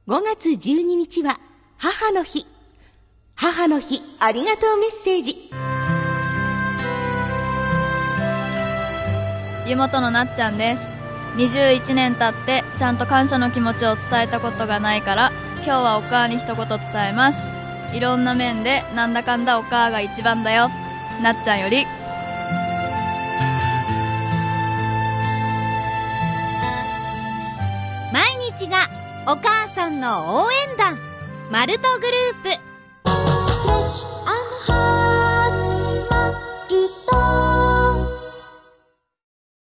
5月12日は母の日。母の日ありがとうメッセージ。 湯本のなっちゃんです。21年経ってちゃんと感謝の気持ちを伝えたことがないから、今日はお母に一言伝えます。いろんな面でなんだかんだお母が一番だよ。なっちゃんより。 毎日がお母さんの応援団、マルトグループ。